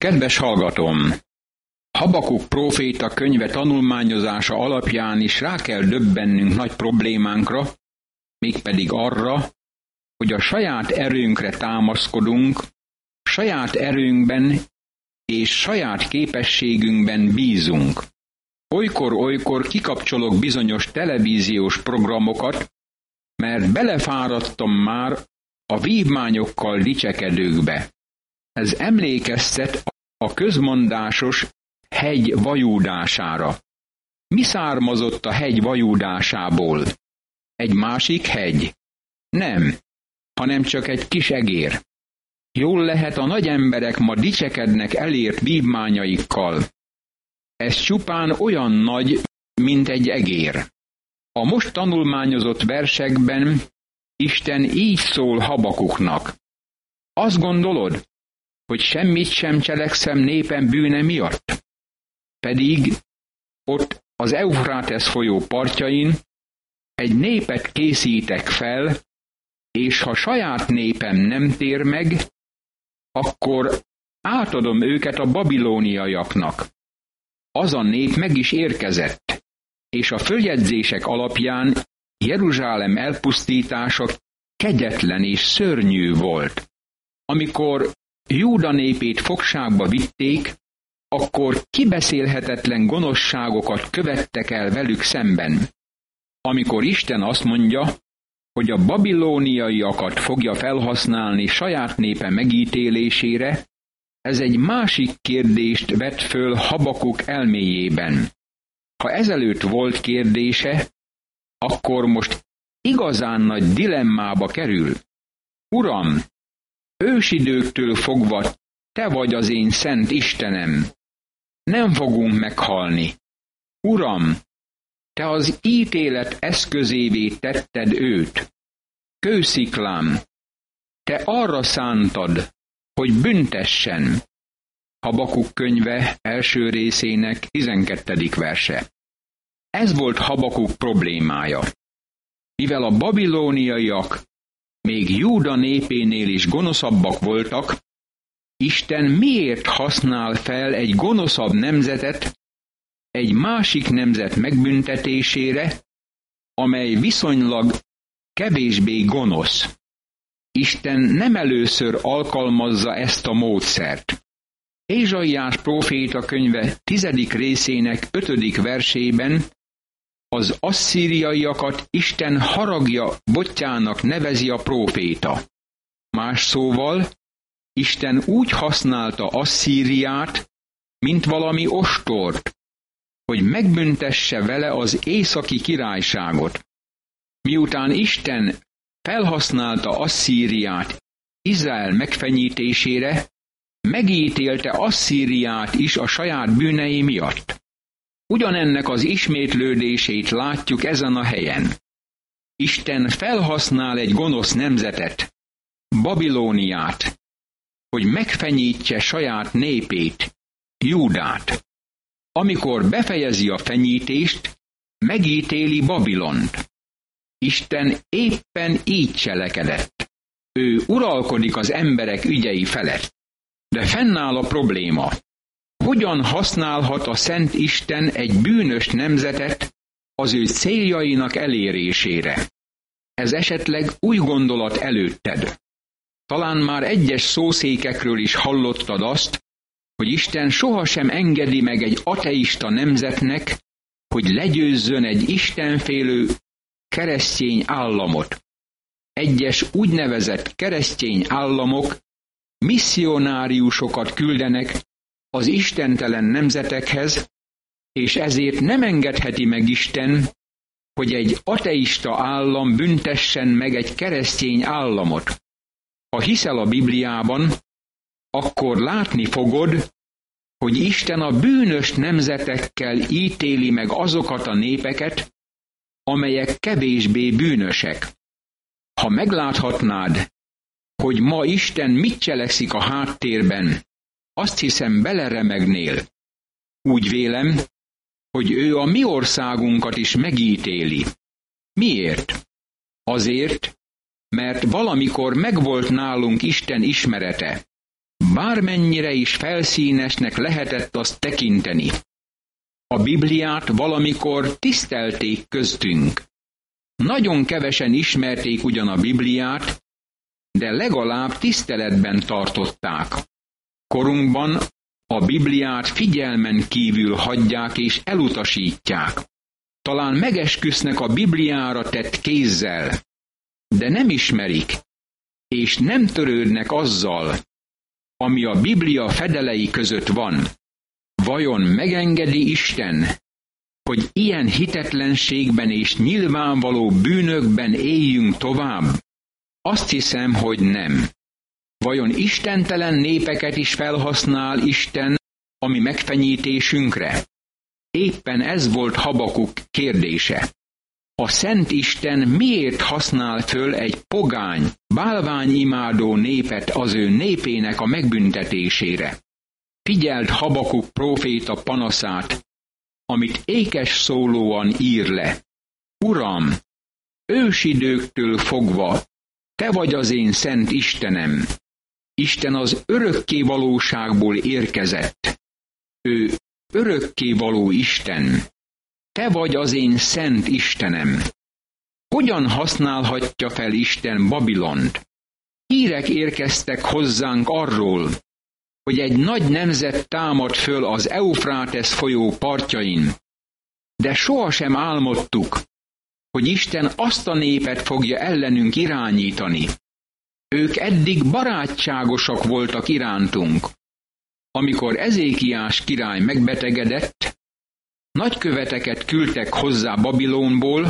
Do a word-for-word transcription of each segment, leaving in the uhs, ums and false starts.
Kedves hallgatóm! Habakuk próféta könyve tanulmányozása alapján is rá kell döbbennünk nagy problémánkra, mégpedig arra, hogy a saját erőnkre támaszkodunk, saját erőnkben és saját képességünkben bízunk. Olykor-olykor kikapcsolok bizonyos televíziós programokat, mert belefáradtam már a vívmányokkal dicsekedőkbe. Ez emlékeztet a közmondásos hegy vajúdására. Mi származott a hegy vajúdásából? Egy másik hegy? Nem, hanem csak egy kis egér. Jól lehet, a nagy emberek ma dicsekednek elért vívmányaikkal. Ez csupán olyan nagy, mint egy egér. A most tanulmányozott versekben Isten így szól Habakuknak. Azt gondolod, hogy semmit sem cselekszem népem bűne miatt? Pedig ott az Eufrátesz folyó partjain egy népet készítek fel, és ha saját népem nem tér meg, akkor átadom őket a babilóniaiaknak. Az a nép meg is érkezett, és a följegyzések alapján Jeruzsálem elpusztítása kegyetlen és szörnyű volt. Amikor Júda népét fogságba vitték, akkor kibeszélhetetlen gonoszságokat követtek el velük szemben. Amikor Isten azt mondja, hogy a babilóniaiakat fogja felhasználni saját népe megítélésére, ez egy másik kérdést vet föl Habakuk elméjében. Ha ezelőtt volt kérdése, akkor most igazán nagy dilemmába kerül. Uram, ősidőktől fogva te vagy az én szent Istenem. Nem fogunk meghalni. Uram, te az ítélet eszközévé tetted őt. Kősziklám, te arra szántad, hogy büntessen. Habakuk könyve első részének tizenkettedik verse. Ez volt Habakuk problémája. Mivel a babilóniaiak még Júda népénél is gonoszabbak voltak, Isten miért használ fel egy gonoszabb nemzetet egy másik nemzet megbüntetésére, amely viszonylag kevésbé gonosz? Isten nem először alkalmazza ezt a módszert. Ézsaiás próféta könyve tizedik részének ötödik versében az asszíriaiakat Isten haragja botjának nevezi a próféta. Más szóval, Isten úgy használta Asszíriát, mint valami ostort, hogy megbüntesse vele az északi királyságot. Miután Isten felhasználta Asszíriát Izrael megfenyítésére, megítélte Asszíriát is a saját bűnei miatt. Ugyanennek az ismétlődését látjuk ezen a helyen. Isten felhasznál egy gonosz nemzetet, Babilóniát, hogy megfenyítse saját népét, Júdát. Amikor befejezi a fenyítést, megítéli Babilont. Isten éppen így cselekedett. Ő uralkodik az emberek ügyei felett. De fennáll a probléma. Hogyan használhat a Szent Isten egy bűnös nemzetet az ő céljainak elérésére? Ez esetleg új gondolat előtted. Talán már egyes szószékekről is hallottad azt, hogy Isten sohasem engedi meg egy ateista nemzetnek, hogy legyőzzön egy istenfélő keresztény államot. Egyes úgynevezett keresztény államok misszionáriusokat küldenek az istentelen nemzetekhez, és ezért nem engedheti meg Isten, hogy egy ateista állam büntessen meg egy keresztény államot. Ha hiszel a Bibliában, akkor látni fogod, hogy Isten a bűnös nemzetekkel ítéli meg azokat a népeket, amelyek kevésbé bűnösek. Ha megláthatnád, hogy ma Isten mit cselekszik a háttérben, azt hiszem beleremegnél. Úgy vélem, hogy ő a mi országunkat is megítéli. Miért? Azért, mert valamikor megvolt nálunk Isten ismerete. bármennyire is felszínesnek lehetett azt tekinteni. A Bibliát valamikor tisztelték köztünk. Nagyon kevesen ismerték ugyan a Bibliát, de legalább tiszteletben tartották. Korunkban a Bibliát figyelmen kívül hagyják és elutasítják. Talán megesküsznek a Bibliára tett kézzel, de nem ismerik, és nem törődnek azzal, ami a Biblia fedelei között van. Vajon megengedi Isten, hogy ilyen hitetlenségben és nyilvánvaló bűnökben éljünk tovább? Azt hiszem, hogy nem. Vajon istentelen népeket is felhasznál Isten a mi megfenyítésünkre? Éppen ez volt Habakuk kérdése. A Szent Isten miért használ föl egy pogány, bálványimádó népet az ő népének a megbüntetésére? Figyeld Habakuk próféta panaszát, amit ékes szólóan ír le. Uram, ősidőktől fogva, te vagy az én szent Istenem. Isten az örökké valóságból érkezett. Ő örökké való Isten. Te vagy az én szent Istenem. Hogyan használhatja fel Isten Babilont? Hírek érkeztek hozzánk arról, hogy egy nagy nemzet támad föl az Eufrátesz folyó partjain. De sohasem álmodtuk, hogy Isten azt a népet fogja ellenünk irányítani. Ők eddig barátságosak voltak irántunk. Amikor Ezékiás király megbetegedett, nagyköveteket küldtek hozzá Babilonból,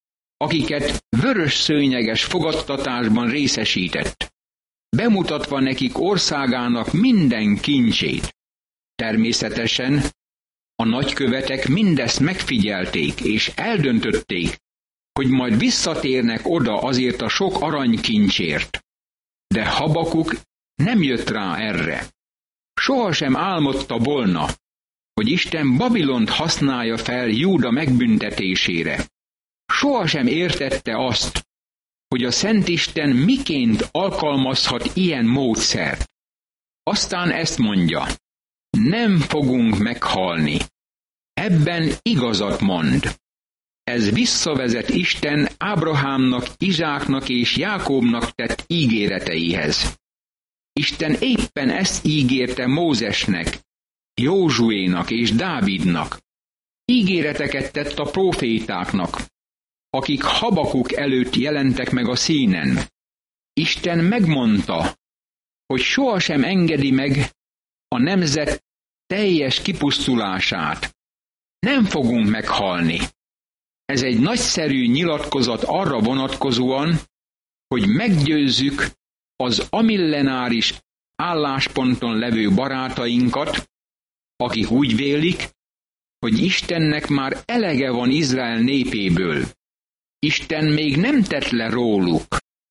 akiket vörös szőnyeges fogadtatásban részesített, bemutatva nekik országának minden kincsét. Természetesen a nagykövetek mindezt megfigyelték és eldöntötték, hogy majd visszatérnek oda azért a sok aranykincsért. De Habakuk nem jött rá erre. Sohasem álmodta volna, hogy Isten Babilont használja fel Júda megbüntetésére. Sohasem értette azt, hogy a Szent Isten miként alkalmazhat ilyen módszert. Aztán ezt mondja, nem fogunk meghalni. Ebben igazat mond. Ez visszavezet Isten Ábrahámnak, Izsáknak és Jákóbnak tett ígéreteihez. Isten éppen ezt ígérte Mózesnek, Józsuénak és Dávidnak. Ígéreteket tett a prófétáknak, akik Habakuk előtt jelentek meg a színen. Isten megmondta, hogy sohasem engedi meg a nemzet teljes kipusztulását. Nem fogunk meghalni. Ez egy nagyszerű nyilatkozat arra vonatkozóan, hogy meggyőzzük az amillenáris állásponton levő barátainkat, akik úgy vélik, hogy Istennek már elege van Izrael népéből. Isten még nem tett le róluk.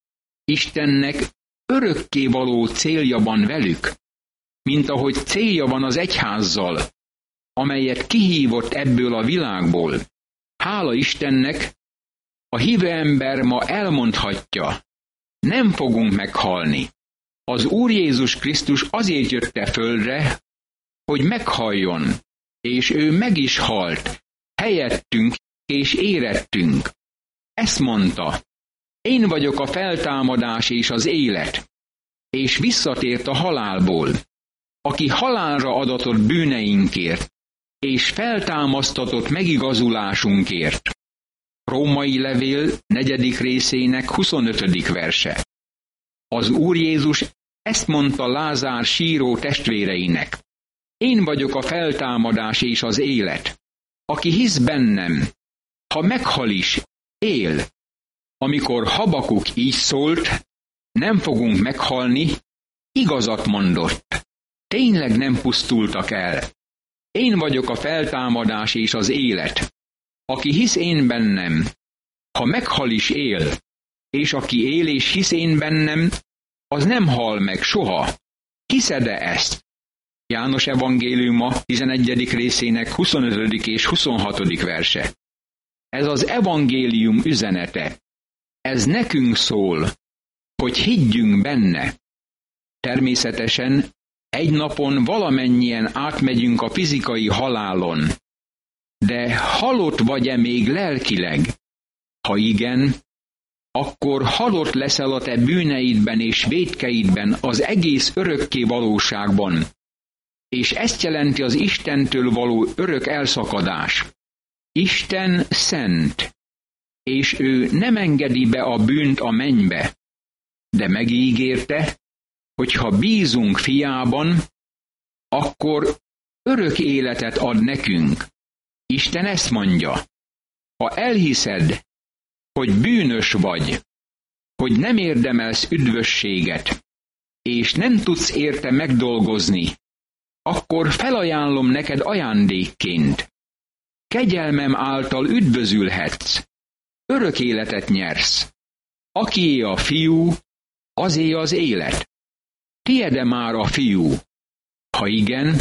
Istennek örökkévaló célja van velük, mint ahogy célja van az egyházzal, amelyet kihívott ebből a világból. Hála Istennek, a hívő ember ma elmondhatja, nem fogunk meghalni. Az Úr Jézus Krisztus azért jött e földre, hogy meghalljon, és ő meg is halt, helyettünk és érettünk. Ezt mondta, én vagyok a feltámadás és az élet, és visszatért a halálból, aki halálra adatott bűneinkért, és feltámasztatott megigazulásunkért. Római levél negyedik részének huszonötödik verse. Az Úr Jézus ezt mondta Lázár síró testvéreinek. Én vagyok a feltámadás és az élet. Aki hisz bennem, ha meghal is, él. Amikor Habakuk így szólt, nem fogunk meghalni, igazat mondott. Tényleg nem pusztultak el. Én vagyok a feltámadás és az élet. Aki hisz én bennem, ha meghal is él, és aki él és hisz én bennem, az nem hal meg soha. Hiszed-e ezt? János evangéliuma tizenegyedik részének huszonötödik és huszonhatodik verse. Ez az evangélium üzenete. Ez nekünk szól, hogy higgyünk benne. Természetesen Egy napon valamennyien átmegyünk a fizikai halálon. De halott vagy-e még lelkileg? Ha igen, akkor halott leszel a te bűneidben és vétkeidben az egész örökké valóságban. És ezt jelenti az Istentől való örök elszakadás. Isten szent, és ő nem engedi be a bűnt a mennybe, de megígérte, hogy ha bízunk fiában, akkor örök életet ad nekünk. Isten ezt mondja, ha elhiszed, hogy bűnös vagy, hogy nem érdemelsz üdvösséget, és nem tudsz érte megdolgozni, akkor felajánlom neked ajándékként. Kegyelmem által üdvözülhetsz, örök életet nyersz. Akié a fiú, azé az élet. Tiede már a fiú. Ha igen,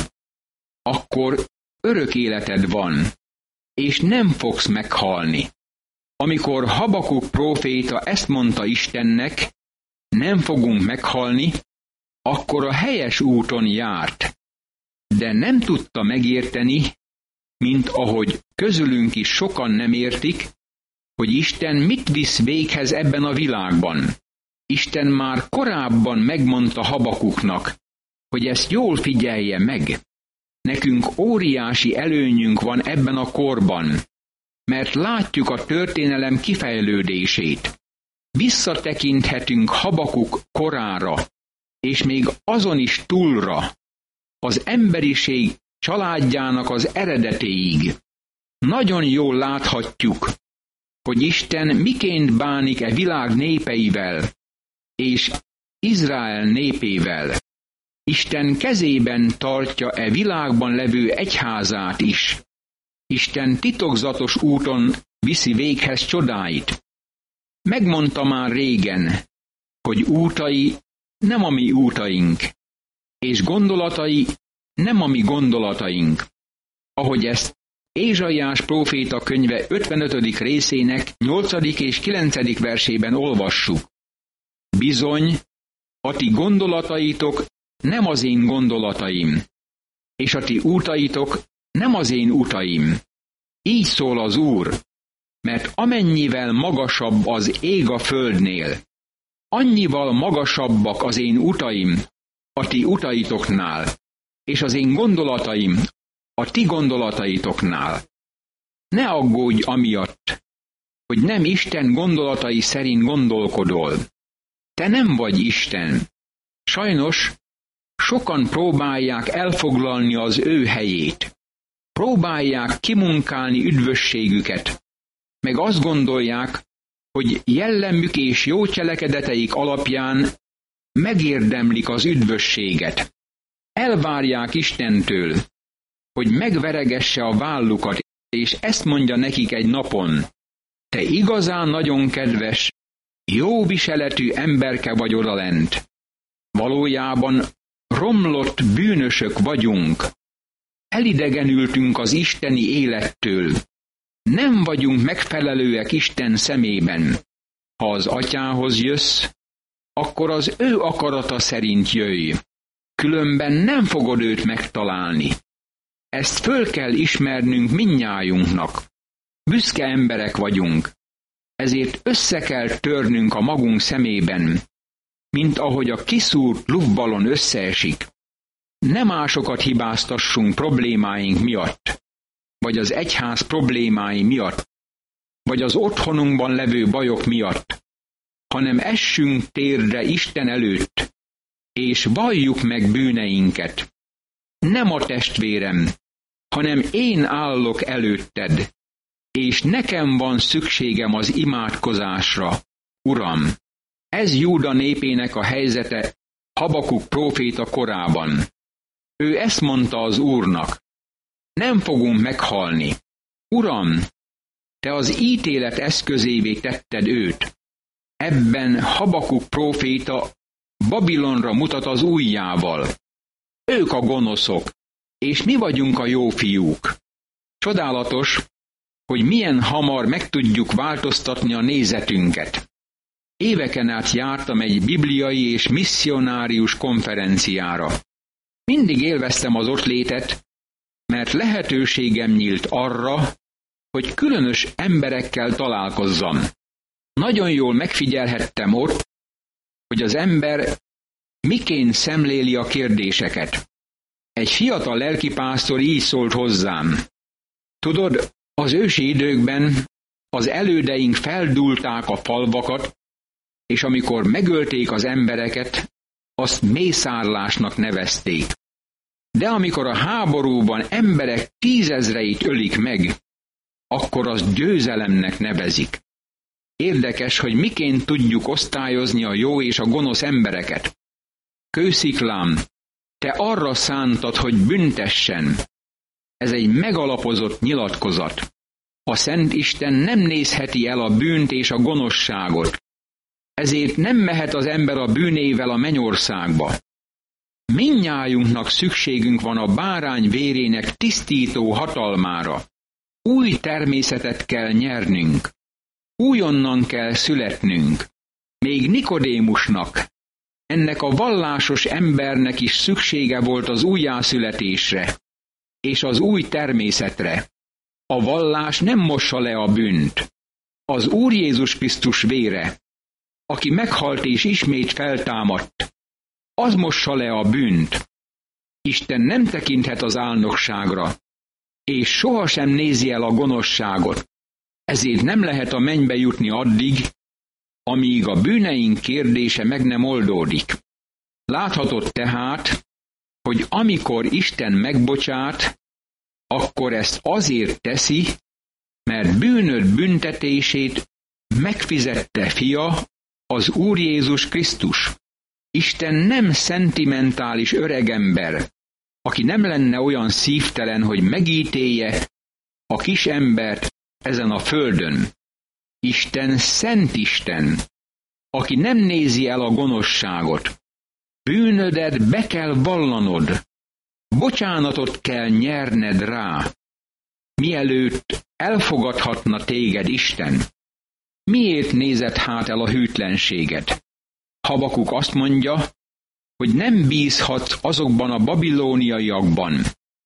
akkor örök életed van, és nem fogsz meghalni. Amikor Habakuk próféta ezt mondta Istennek, nem fogunk meghalni, akkor a helyes úton járt. De nem tudta megérteni, mint ahogy közülünk is sokan nem értik, hogy Isten mit visz véghez ebben a világban. Isten már korábban megmondta Habakuknak, hogy ezt jól figyelje meg. Nekünk óriási előnyünk van ebben a korban, mert látjuk a történelem kifejlődését. Visszatekinthetünk Habakuk korára, és még azon is túlra, az emberiség családjának az eredetéig. Nagyon jól láthatjuk, hogy Isten miként bánik e világ népeivel, és Izrael népével. Isten kezében tartja e világban levő egyházát is. Isten titokzatos úton viszi véghez csodáit. Megmondta már régen, hogy útai nem a mi útaink, és gondolatai nem a mi gondolataink. Ahogy ezt Ézsaiás próféta könyve ötvenötödik részének nyolcadik és kilencedik versében olvassuk. Bizony, a ti gondolataitok nem az én gondolataim, és a ti útaitok nem az én utaim. Így szól az Úr, mert amennyivel magasabb az ég a földnél, annyival magasabbak az én utaim a ti utaitoknál, és az én gondolataim a ti gondolataitoknál. Ne aggódj amiatt, hogy nem Isten gondolatai szerint gondolkodol. Te nem vagy Isten. Sajnos sokan próbálják elfoglalni az ő helyét. Próbálják kimunkálni üdvösségüket, meg azt gondolják, hogy jellemük és jó cselekedeteik alapján megérdemlik az üdvösséget. Elvárják Istentől, hogy megveregesse a vállukat, és ezt mondja nekik egy napon. Te igazán nagyon kedves, jó viseletű emberke vagy odalent. Valójában romlott bűnösök vagyunk. Elidegenültünk az isteni élettől. Nem vagyunk megfelelőek Isten szemében. Ha az Atyához jössz, akkor az ő akarata szerint jöjj. Különben nem fogod őt megtalálni. Ezt föl kell ismernünk mindnyájunknak. Büszke emberek vagyunk. Ezért össze kell törnünk a magunk szemében, mint ahogy a kiszúrt luftballon összeesik. Ne másokat hibáztassunk problémáink miatt, vagy az egyház problémái miatt, vagy az otthonunkban levő bajok miatt, hanem essünk térdre Isten előtt, és valljuk meg bűneinket. Nem a testvérem, hanem én állok előtted, és nekem van szükségem az imádkozásra, Uram. Ez Júda népének a helyzete Habakuk próféta korában. Ő ezt mondta az Úrnak. Nem fogunk meghalni. Uram, te az ítélet eszközévé tetted őt. Ebben Habakuk próféta Babilonra mutat az ujjával. Ők a gonoszok, és mi vagyunk a jó fiúk. Csodálatos, hogy milyen hamar meg tudjuk változtatni a nézetünket. Éveken át jártam egy bibliai és misszionárius konferenciára. Mindig élveztem az ott létet, mert lehetőségem nyílt arra, hogy különös emberekkel találkozzam. Nagyon jól megfigyelhettem ott, hogy az ember miként szemléli a kérdéseket. Egy fiatal lelkipásztor így szólt hozzám. Tudod, az ősi időkben az elődeink feldúlták a falvakat, és amikor megölték az embereket, azt mészárlásnak nevezték. De amikor a háborúban emberek tízezreit ölik meg, akkor azt győzelemnek nevezik. Érdekes, hogy miként tudjuk osztályozni a jó és a gonosz embereket. Kősziklám, te arra szántad, hogy büntessen. Ez egy megalapozott nyilatkozat. A Szent Isten nem nézheti el a bűnt és a gonoszságot. Ezért nem mehet az ember a bűnével a mennyországba. Mindnyájunknak szükségünk van a bárány vérének tisztító hatalmára. Új természetet kell nyernünk. Újonnan kell születnünk. Még Nikodémusnak, ennek a vallásos embernek is szüksége volt az újjászületésre és az új természetre. A vallás nem mossa le a bűnt. Az Úr Jézus Krisztus vére, aki meghalt és ismét feltámadt, az mossa le a bűnt. Isten nem tekinthet az álnokságra, és sohasem nézi el a gonoszságot. Ezért nem lehet a mennybe jutni addig, amíg a bűneink kérdése meg nem oldódik. Láthatod tehát, hogy amikor Isten megbocsát, akkor ezt azért teszi, mert bűnöd büntetését megfizette fia, az Úr Jézus Krisztus. Isten nem szentimentális öregember, aki nem lenne olyan szívtelen, hogy megítélje a kis embert ezen a földön. Isten szent Isten, aki nem nézi el a gonoszságot. Bűnödet be kell vallanod, bocsánatot kell nyerned rá, mielőtt elfogadhatna téged Isten. Miért nézed hát el a hűtlenséget? Habakuk azt mondja, hogy nem bízhatsz azokban a babilóniaiakban.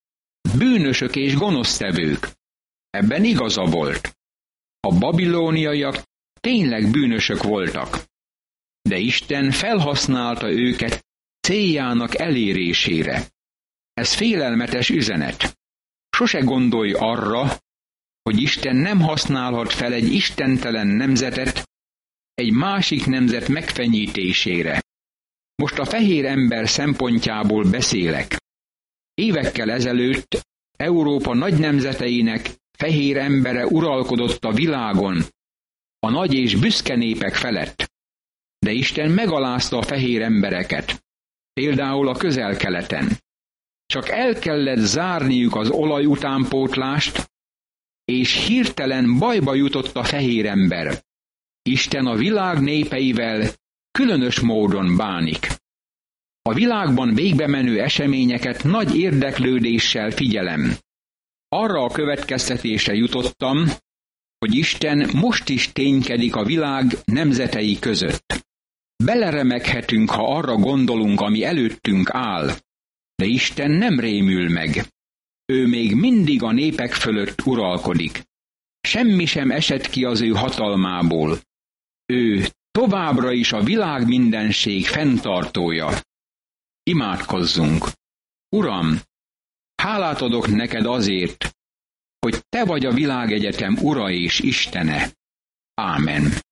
Bűnösök és gonosztevők. Ebben igaza volt. A babilóniaiak tényleg bűnösök voltak. De Isten felhasználta őket céljának elérésére. Ez félelmetes üzenet. Sose gondolj arra, hogy Isten nem használhat fel egy istentelen nemzetet egy másik nemzet megfenyítésére. Most a fehér ember szempontjából beszélek. Évekkel ezelőtt Európa nagy nemzeteinek fehér embere uralkodott a világon, a nagy és büszke népek felett. De Isten megalázta a fehér embereket, például a Közel-Keleten. Csak el kellett zárniuk az olaj utánpótlást, és hirtelen bajba jutott a fehér ember. Isten a világ népeivel különös módon bánik. A világban végbemenő eseményeket nagy érdeklődéssel figyelem. Arra a következtetésre jutottam, hogy Isten most is ténykedik a világ nemzetei között. Beleremeghetünk, ha arra gondolunk, ami előttünk áll. De Isten nem rémül meg. Ő még mindig a népek fölött uralkodik. Semmi sem esett ki az ő hatalmából. Ő továbbra is a világ mindenség fenntartója. Imádkozzunk! Uram, hálát adok neked azért, hogy te vagy a világegyetem ura és istene. Ámen.